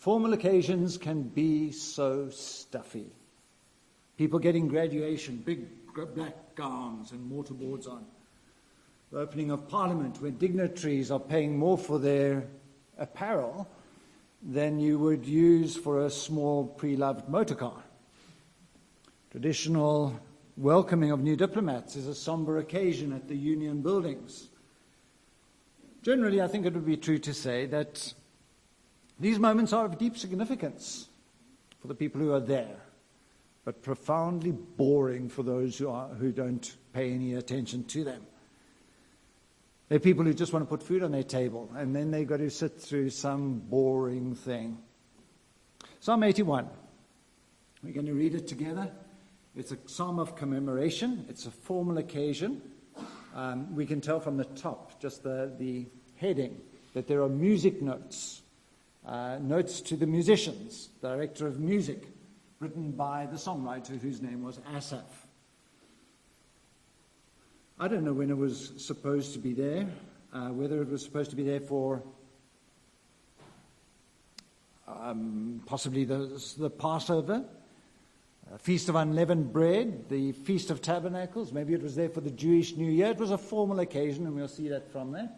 Formal occasions can be so stuffy. People getting graduation, big black gowns and mortarboards on. The opening of Parliament, where dignitaries are paying more for their apparel than you would use for a small pre-loved motor car. Traditional welcoming of new diplomats is a somber occasion at the union buildings. Generally, I think it would be true to say that these moments are of deep significance for the people who are there, but profoundly boring for those who don't pay any attention to them. They're people who just want to put food on their table, and then they've got to sit through some boring thing. Psalm 81. We're going to read it together. It's a psalm of commemoration. It's a formal occasion. We can tell from the top, just the heading, that there are music notes. Notes to the musicians, director of music, written by the songwriter whose name was Asaph. I don't know when it was supposed to be there, whether it was supposed to be there for possibly the Passover, Feast of Unleavened Bread, the Feast of Tabernacles. Maybe it was there for the Jewish New Year. It was a formal occasion, and we'll see that from there.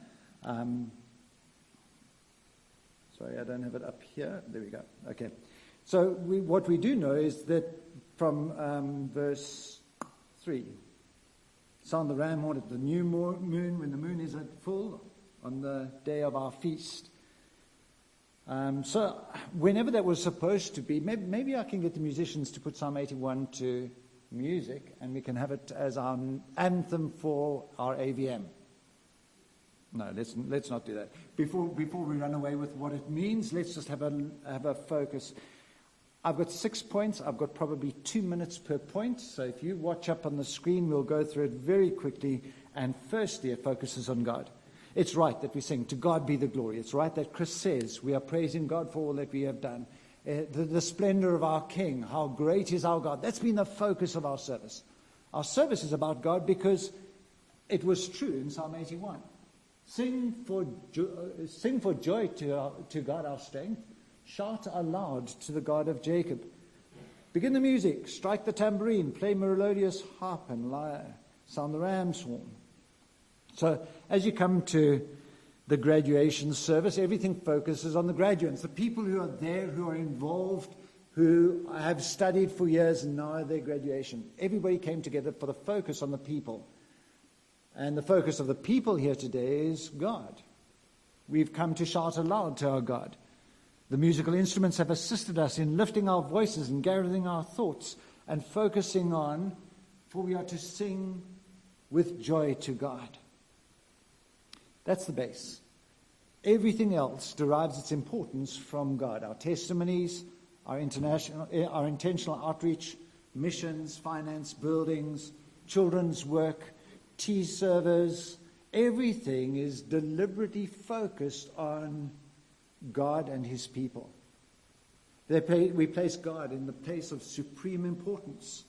Sorry, I don't have it up here. There we go. Okay. So what we do know is that from verse 3, sound the ram horn at the new moon, when the moon is at full, on the day of our feast. So whenever that was supposed to be, maybe I can get the musicians to put Psalm 81 to music, and we can have it as our anthem for our AVM. No, let's not do that. Before we run away with what it means, let's just have a focus. I've got 6 points. I've got probably 2 minutes per point. So if you watch up on the screen, we'll go through it very quickly. And firstly, it focuses on God. It's right that we sing, "To God be the glory." It's right that Chris says we are praising God for all that we have done. The splendor of our King, how great is our God. That's been the focus of our service. Our service is about God because it was true in Psalm 81. Sing for joy to God our strength. Shout aloud to the God of Jacob. Begin the music, strike the tambourine, play melodious harp and lyre, sound the ram's horn. So as you come to the graduation service, everything focuses on the graduates, the people who are there, who are involved, who have studied for years and now at their graduation. Everybody came together for the focus on the people. And the focus of the people here today is God. We've come to shout aloud to our God. The musical instruments have assisted us in lifting our voices and gathering our thoughts and focusing on, for we are to sing with joy to God. That's the base. Everything else derives its importance from God. Our testimonies, our intentional outreach, missions, finance, buildings, children's work, tea servers, everything is deliberately focused on God and his people. We place God in the place of supreme importance.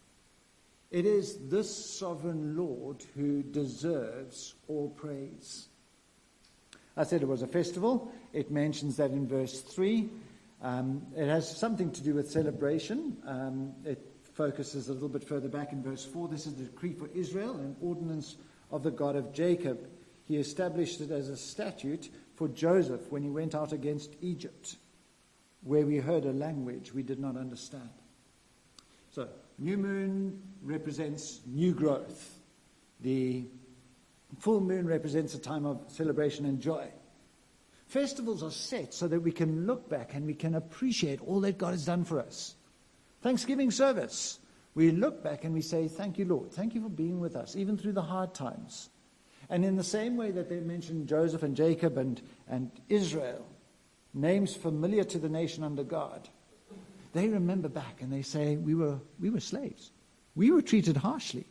It is this sovereign Lord who deserves all praise. I said it was a festival. It mentions that in verse 3. It has something to do with celebration. It focuses a little bit further back in verse 4. This is the decree for Israel, an ordinance of the God of Jacob. He established it as a statute for Joseph when he went out against Egypt, where we heard a language we did not understand. So, new moon represents new growth. The full moon represents a time of celebration and joy. Festivals are set so that we can look back and we can appreciate all that God has done for us. Thanksgiving service, we look back and we say, "Thank you, Lord. Thank you for being with us, even through the hard times." And in the same way that they mentioned Joseph and Jacob and Israel, names familiar to the nation under God, they remember back and they say, we were slaves. We were treated harshly.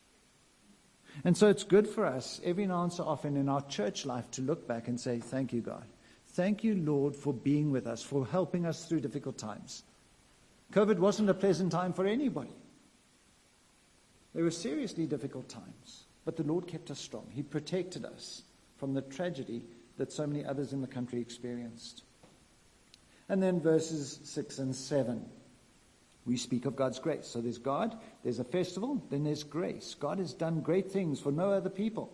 And so it's good for us every now and so often in our church life to look back and say, "Thank you, God. Thank you, Lord, for being with us, for helping us through difficult times." COVID wasn't a pleasant time for anybody. There were seriously difficult times, but the Lord kept us strong. He protected us from the tragedy that so many others in the country experienced. And then verses 6 and 7. We speak of God's grace. So there's God, there's a festival, then there's grace. God has done great things for no other people.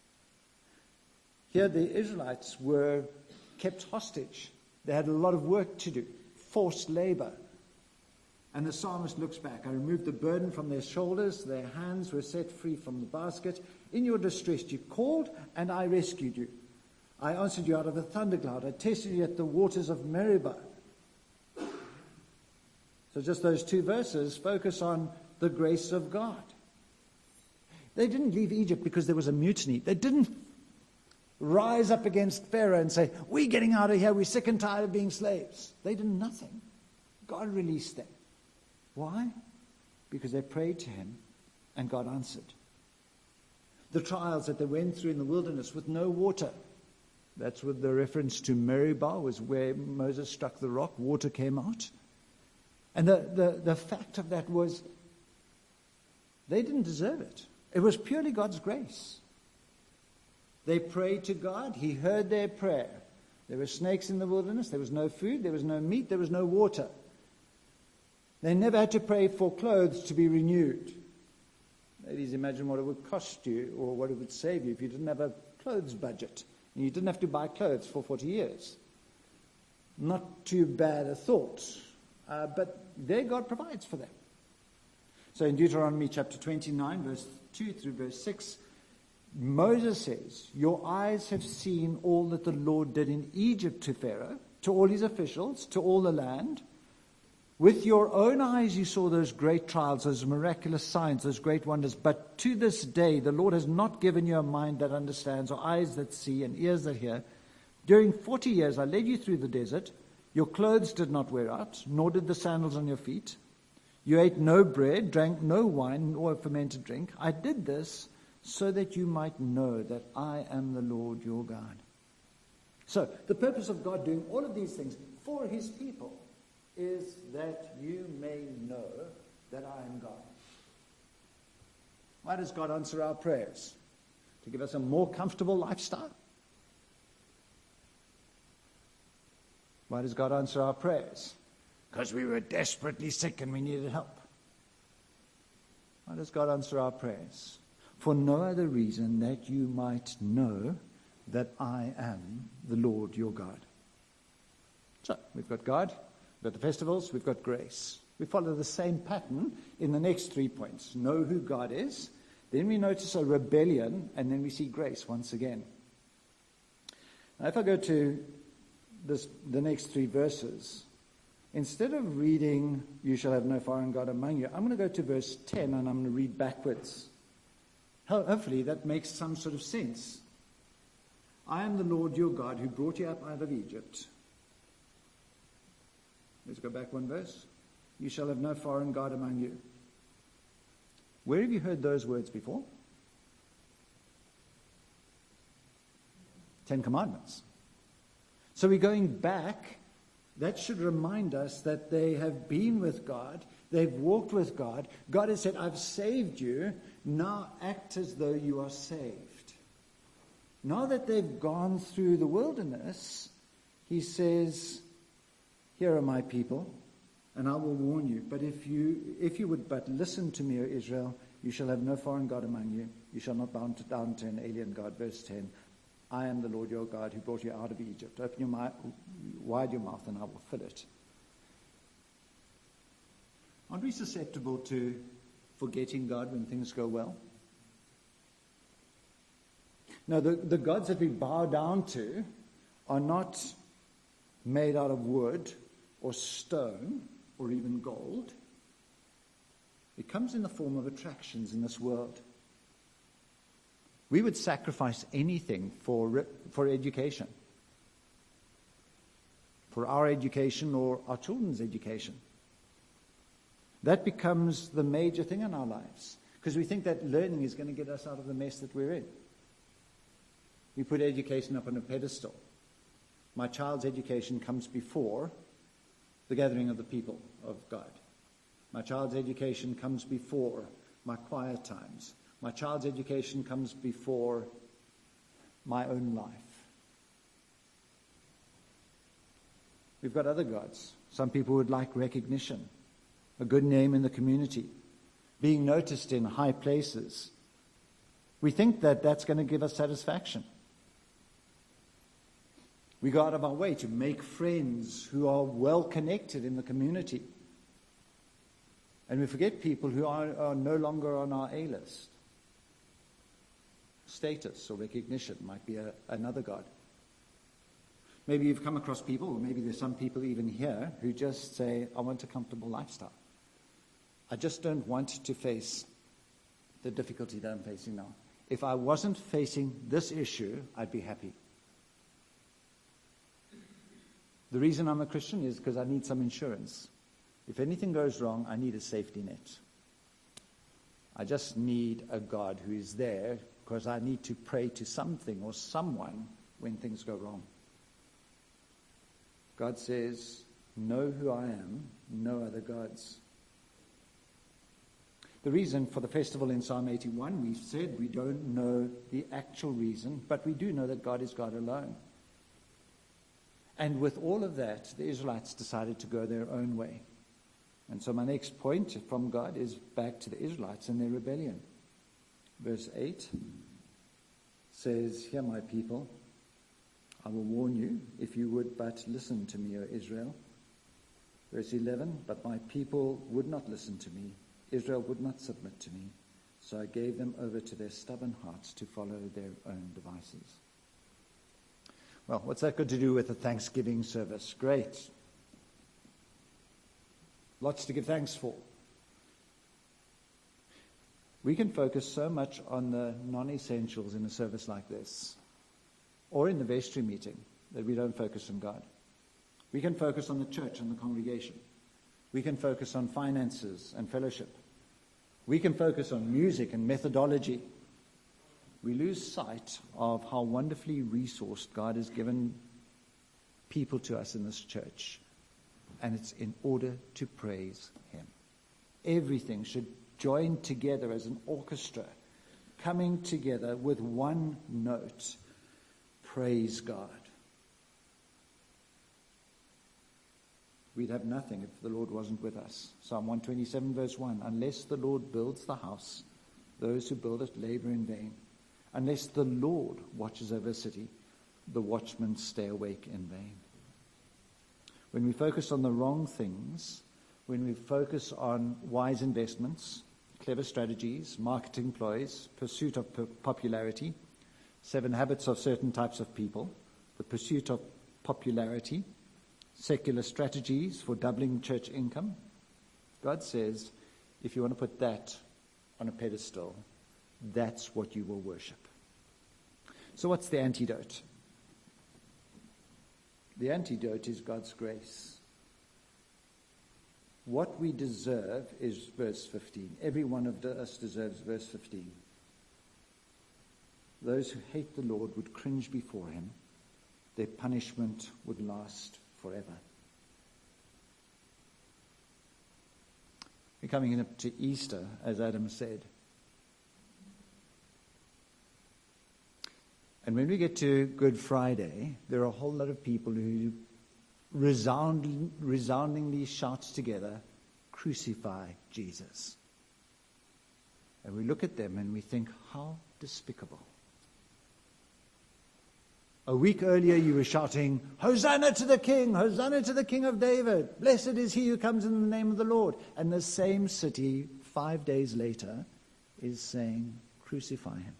Here the Israelites were kept hostage. They had a lot of work to do, forced labor. And the psalmist looks back. I removed the burden from their shoulders. Their hands were set free from the basket. In your distress you called, and I rescued you. I answered you out of the thundercloud. I tested you at the waters of Meribah. So just those two verses focus on the grace of God. They didn't leave Egypt because there was a mutiny. They didn't rise up against Pharaoh and say, we're getting out of here. We're sick and tired of being slaves. They did nothing. God released them. Why? Because they prayed to him and God answered. The trials that they went through in the wilderness with no water. That's with the reference to Meribah, was where Moses struck the rock. Water came out. And the fact of that was they didn't deserve it. It was purely God's grace. They prayed to God. He heard their prayer. There were snakes in the wilderness. There was no food. There was no meat. There was no water. They never had to pray for clothes to be renewed. Ladies, imagine what it would cost you or what it would save you if you didn't have a clothes budget and you didn't have to buy clothes for 40 years. Not too bad a thought, but there God provides for them. So in Deuteronomy chapter 29, verse 2 through verse 6, Moses says, your eyes have seen all that the Lord did in Egypt to Pharaoh, to all his officials, to all the land. With your own eyes you saw those great trials, those miraculous signs, those great wonders. But to this day the Lord has not given you a mind that understands, or eyes that see, and ears that hear. During 40 years I led you through the desert. Your clothes did not wear out, nor did the sandals on your feet. You ate no bread, drank no wine, nor fermented drink. I did this so that you might know that I am the Lord your God. So the purpose of God doing all of these things for his people is that you may know that I am God. Why does God answer our prayers? To give us a more comfortable lifestyle? Why does God answer our prayers? Because we were desperately sick and we needed help. Why does God answer our prayers? For no other reason that you might know that I am the Lord your God. So, we've got God. We've got the festivals, we've got grace. We follow the same pattern in the next 3 points. Know who God is, then we notice a rebellion, and then we see grace once again. Now if I go to the next 3 verses, instead of reading, you shall have no foreign God among you, I'm going to go to verse 10 and I'm going to read backwards. Hopefully that makes some sort of sense. I am the Lord your God who brought you up out of Egypt. Let's go back one verse. You shall have no foreign God among you. Where have you heard those words before? 10 Commandments. So we're going back. That should remind us that they have been with God. They've walked with God. God has said, I've saved you. Now act as though you are saved. Now that they've gone through the wilderness, he says, here are my people, and I will warn you. But if you would but listen to me, O Israel, you shall have no foreign God among you. You shall not bow down to an alien God. Verse 10, I am the Lord your God who brought you out of Egypt. Open your mouth, wide your mouth, and I will fill it. Aren't we susceptible to forgetting God when things go well? No, the gods that we bow down to are not made out of wood or stone or even gold. It comes in the form of attractions in this world. We would sacrifice anything for education, for our education or our children's education. That becomes the major thing in our lives because we think that learning is going to get us out of the mess that we're in. We put education up on a pedestal. My child's education comes before the gathering of the people of God. My child's education comes before my quiet times. My child's education comes before my own life. We've got other gods. Some people would like recognition, a good name in the community, being noticed in high places. We think that that's going to give us satisfaction. We go out of our way to make friends who are well connected in the community. And we forget people who are no longer on our A-list. Status or recognition might be another god. Maybe you've come across people, or maybe there's some people even here, who just say, I want a comfortable lifestyle. I just don't want to face the difficulty that I'm facing now. If I wasn't facing this issue, I'd be happy. The reason I'm a Christian is because I need some insurance. If anything goes wrong, I need a safety net. I just need a God who is there because I need to pray to something or someone when things go wrong. God says, know who I am, no other gods. The reason for the festival in Psalm 81, we've said we don't know the actual reason, but we do know that God is God alone. And with all of that, the Israelites decided to go their own way. And so my next point from God is back to the Israelites and their rebellion. Verse 8 says, Hear my people, I will warn you, if you would but listen to me, O Israel. Verse 11, but my people would not listen to me. Israel would not submit to me. So I gave them over to their stubborn hearts to follow their own devices. Well, what's that got to do with a Thanksgiving service? Great. Lots to give thanks for. We can focus so much on the non-essentials in a service like this, or in the vestry meeting, that we don't focus on God. We can focus on the church and the congregation. We can focus on finances and fellowship. We can focus on music and methodology. We lose sight of how wonderfully resourced God has given people to us in this church. And it's in order to praise Him. Everything should join together as an orchestra, coming together with one note. Praise God. We'd have nothing if the Lord wasn't with us. Psalm 127 verse 1, unless the Lord builds the house, those who build it labor in vain. Unless the Lord watches over a city, the watchmen stay awake in vain. When we focus on the wrong things, when we focus on wise investments, clever strategies, marketing ploys, pursuit of popularity, 7 habits of certain types of people, the pursuit of popularity, secular strategies for doubling church income, God says, if you want to put that on a pedestal, that's what you will worship. So what's the antidote? The antidote is God's grace. What we deserve is verse 15. Every one of us deserves verse 15. Those who hate the Lord would cringe before Him. Their punishment would last forever. We're coming up to Easter, as Adam said. And when we get to Good Friday, there are a whole lot of people who resoundingly shout together, crucify Jesus. And we look at them and we think, how despicable. A week earlier you were shouting, Hosanna to the King, Hosanna to the King of David. Blessed is he who comes in the name of the Lord. And the same city 5 days later is saying, crucify him.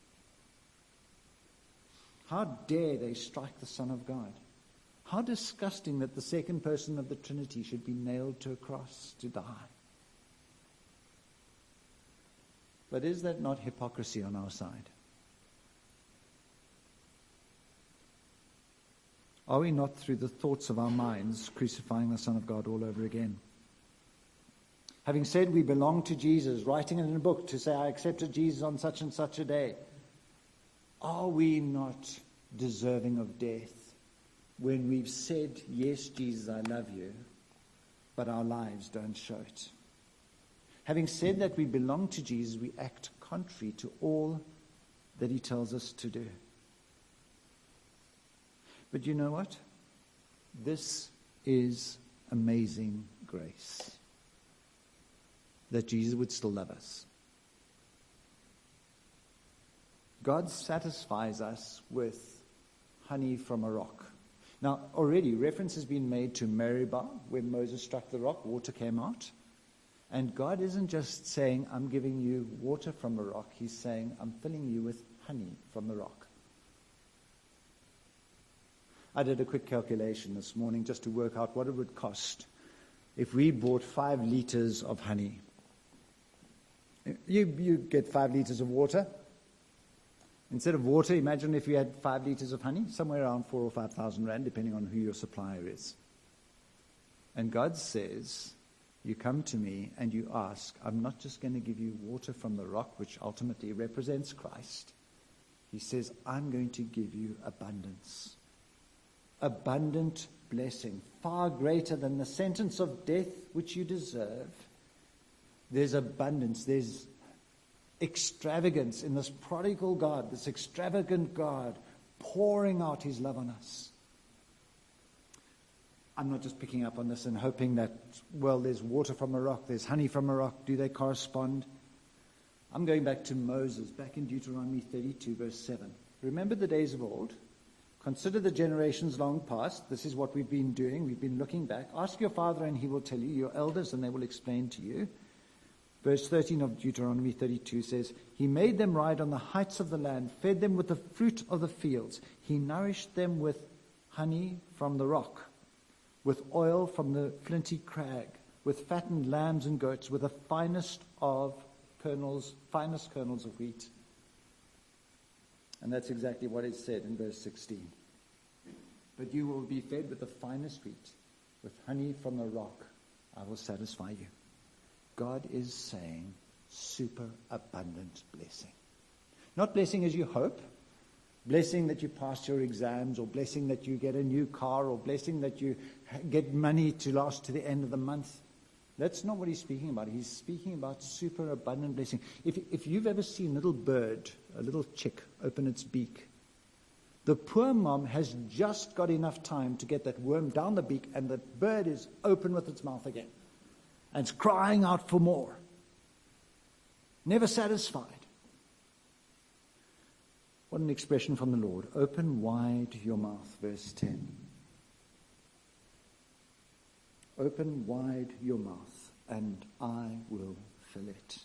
How dare they strike the Son of God? How disgusting that the second person of the Trinity should be nailed to a cross to die. But is that not hypocrisy on our side? Are we not, through the thoughts of our minds, crucifying the Son of God all over again? Having said we belong to Jesus, writing it in a book to say, I accepted Jesus on such and such a day, are we not deserving of death when we've said, yes, Jesus, I love you, but our lives don't show it? Having said that we belong to Jesus, we act contrary to all that He tells us to do. But you know what? This is amazing grace. That Jesus would still love us. God satisfies us with honey from a rock. Now, already reference has been made to Meribah, where Moses struck the rock, water came out. And God isn't just saying, I'm giving you water from a rock. He's saying, I'm filling you with honey from the rock. I did a quick calculation this morning just to work out what it would cost if we bought 5 liters of honey. You get 5 liters of water. Instead of water, imagine if you had 5 liters of honey, somewhere around 4,000 or 5,000 rand, depending on who your supplier is. And God says, you come to me and you ask, I'm not just going to give you water from the rock, which ultimately represents Christ. He says, I'm going to give you abundance. Abundant blessing, far greater than the sentence of death which you deserve. There's abundance, there's extravagance in this prodigal God, this extravagant God pouring out his love on us. I'm not just picking up on this and hoping that, well, there's water from a rock, there's honey from a rock. Do they correspond? I'm going back to Moses, back in Deuteronomy 32, verse 7. Remember the days of old? Consider the generations long past. This is what we've been doing. We've been looking back. Ask your father and he will tell you, your elders, and they will explain to you. Verse 13 of Deuteronomy 32 says, He made them ride on the heights of the land, fed them with the fruit of the fields. He nourished them with honey from the rock, with oil from the flinty crag, with fattened lambs and goats, with the finest kernels of wheat. And that's exactly what is said in verse 16. But you will be fed with the finest wheat, with honey from the rock. I will satisfy you. God is saying super abundant blessing. Not blessing as you hope, blessing that you pass your exams, or blessing that you get a new car, or blessing that you get money to last to the end of the month. That's not what he's speaking about. He's speaking about super abundant blessing. If you've ever seen a little bird, a little chick, open its beak, the poor mom has just got enough time to get that worm down the beak, and the bird is open with its mouth again. And it's crying out for more. Never satisfied. What an expression from the Lord. Open wide your mouth, verse 10. Open wide your mouth, and I will fill it.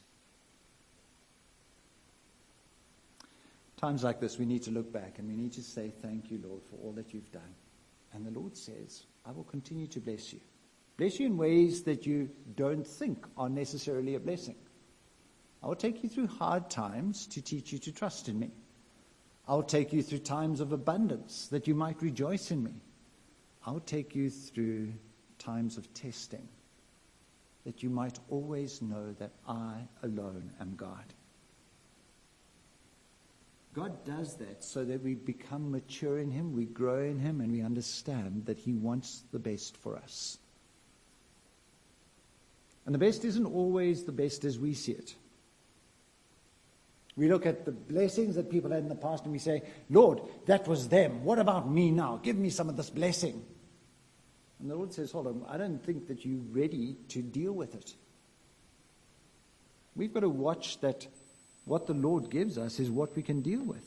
Times like this, we need to look back and we need to say, thank you, Lord, for all that you've done. And the Lord says, I will continue to bless you. Bless you in ways that you don't think are necessarily a blessing. I will take you through hard times to teach you to trust in me. I will take you through times of abundance that you might rejoice in me. I will take you through times of testing that you might always know that I alone am God. God does that so that we become mature in him, we grow in him, and we understand that he wants the best for us. And the best isn't always the best as we see it. We look at the blessings that people had in the past and we say, Lord, that was them. What about me now? Give me some of this blessing. And the Lord says, hold on, I don't think that you're ready to deal with it. We've got to watch that what the Lord gives us is what we can deal with.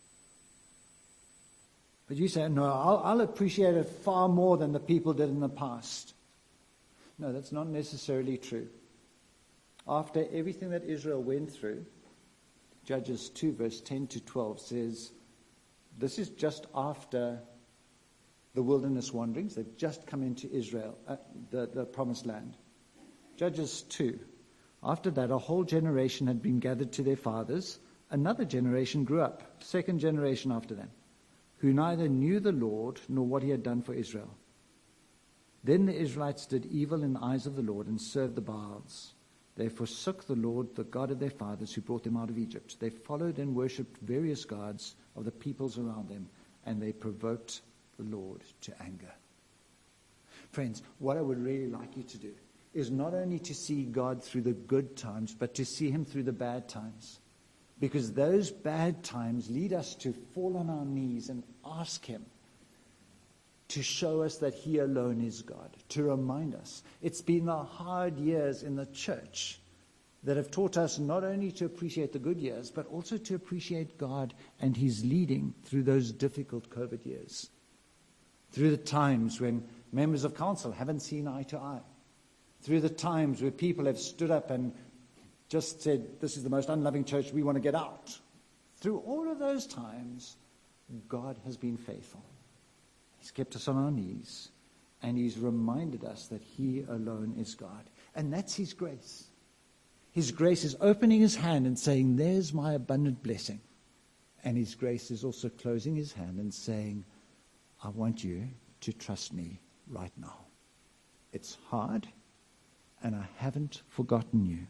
But you say, no, I'll appreciate it far more than the people did in the past. No, that's not necessarily true. After everything that Israel went through, Judges 2 verse 10 to 12 says, this is just after the wilderness wanderings. They've just come into Israel, the promised land. Judges 2. After that, a whole generation had been gathered to their fathers. Another generation grew up, second generation after them, who neither knew the Lord nor what he had done for Israel. Then the Israelites did evil in the eyes of the Lord and served the Baals. They forsook the Lord, the God of their fathers, who brought them out of Egypt. They followed and worshipped various gods of the peoples around them, and they provoked the Lord to anger. Friends, what I would really like you to do is not only to see God through the good times, but to see him through the bad times. Because those bad times lead us to fall on our knees and ask him, to show us that He alone is God, to remind us. It's been the hard years in the church that have taught us not only to appreciate the good years, but also to appreciate God and His leading through those difficult COVID years, through the times when members of council haven't seen eye to eye, through the times where people have stood up and just said, this is the most unloving church, we want to get out. Through all of those times, God has been faithful. He's kept us on our knees, and He's reminded us that He alone is God. And that's His grace. His grace is opening His hand and saying, there's my abundant blessing. And His grace is also closing His hand and saying, I want you to trust me right now. It's hard, and I haven't forgotten you.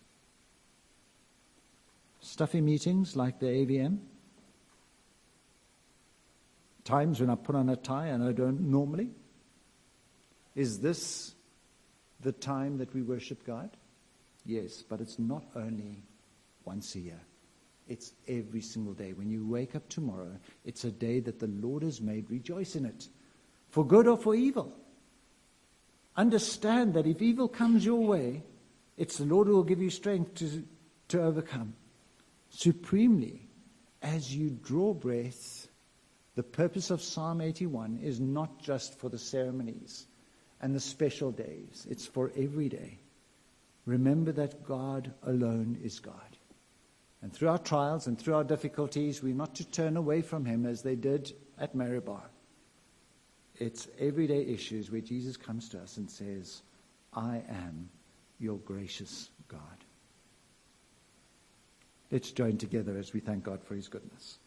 Stuffy meetings like the AVM, times when I put on a tie and I don't normally. Is this the time that we worship God? Yes, but it's not only once a year. It's every single day. When you wake up tomorrow, it's a day that the Lord has made. Rejoice in it, for good or for evil. Understand that if evil comes your way, it's the Lord who will give you strength to overcome. Supremely, as you draw breath, the purpose of Psalm 81 is not just for the ceremonies and the special days. It's for every day. Remember that God alone is God. And through our trials and through our difficulties, we're not to turn away from Him as they did at Meribah. It's everyday issues where Jesus comes to us and says, I am your gracious God. Let's join together as we thank God for His goodness.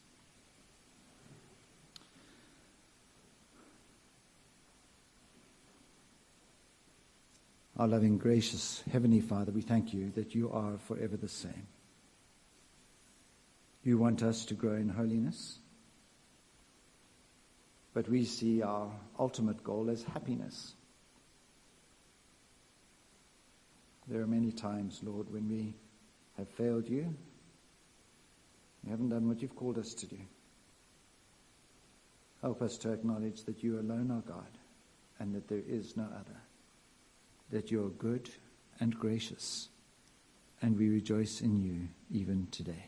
Our loving, gracious Heavenly Father, we thank You that You are forever the same. You want us to grow in holiness, but we see our ultimate goal as happiness. There are many times, Lord, when we have failed You. We haven't done what You've called us to do. Help us to acknowledge that You alone are God and that there is no other. That You are good and gracious, and we rejoice in You even today.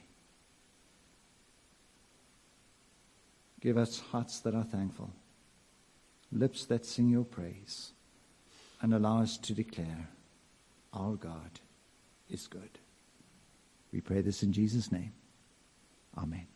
Give us hearts that are thankful, lips that sing Your praise, and allow us to declare, our God is good. We pray this in Jesus' name. Amen.